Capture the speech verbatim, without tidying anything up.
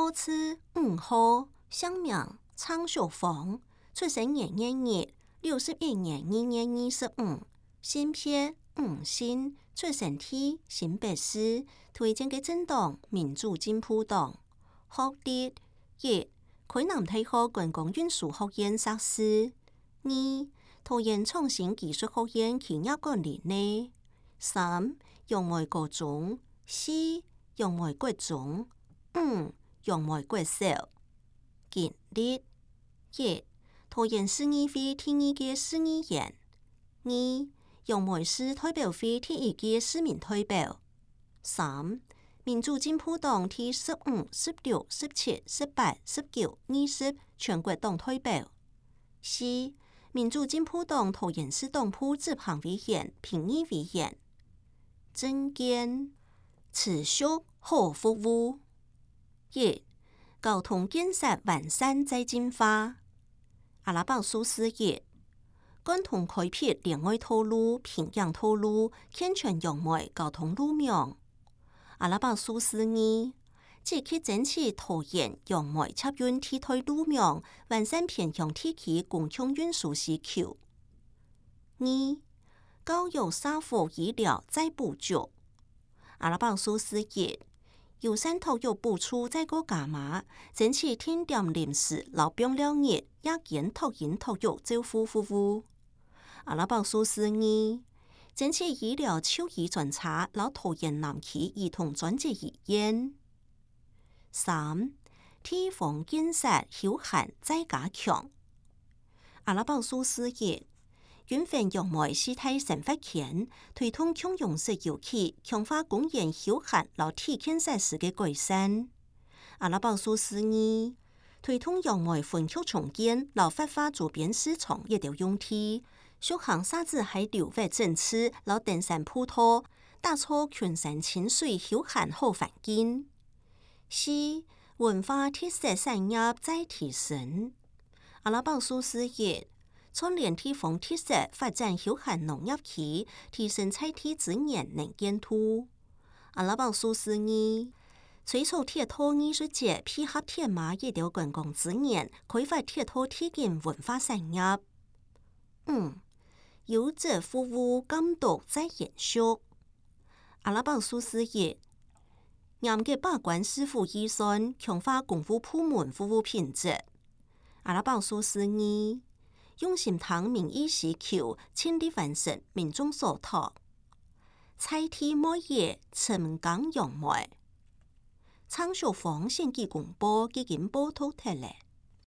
好次五号，乡名昌秀凤，出生年月日六十一年二月二十五，性别五姓，出生地新北市，推荐嘅政党民主进步党。学历一，海南大学公共运输学院硕士；二，桃园创新技术学院企业管理系；三，楊梅高中；四，楊梅國中；五，楊梅國小。經歷一，桃園市議會第二屆市議員；二，楊梅市代表會第一屆市民代表；三，民主進步黨第十五、十六、十七、十八、十九、二十全國黨代表；四，民主進步黨桃園市黨部執行委員、評議委員。政見持續好服務。一、交通建設完善再進化。阿拉伯數字一，共同開闢戀愛道路、平陽道路、健全楊梅交通路網。阿拉伯數字二，積極爭取桃園楊梅捷運替代路網，完善偏鄉地區公共運輸需求。二、教育社福醫療再補助。阿拉伯數字一，優先托育補助再個加碼，爭取天點臨時老病了日夜間托嬰托育照護服務。阿拉伯數字二，爭取醫療獸醫專車老桃園南區兒童專職醫院。三、地方建設休閒再加強。阿拉伯數字一，運分楊梅市態生活圈，推動共用式遊憩，強化公園休閒老體建設施嘅改善。阿拉伯數字二，推動楊梅分區重建，老發化周邊市場一條用地，續航沙子海流域整治，老登山鋪頭，打造群山清水休閒好環境。四、文化特色產業再提升。阿拉伯數字一，串聯地方特色發展休閒農業區，提升在地資源能見度。阿拉伯數字二，催促鐵道藝術節配合鐵馬一條公共資源，開發鐵道體驗文化產業。五、優質服務監督再延續。阿拉伯數字一，嚴格把關市府預算，強化公務部門服務品質。阿拉伯數字二，用心聽民意需求，盡力完成民眾所託。在地牧業成功楊梅，昌秀鳳獻給公播，已經報導出來。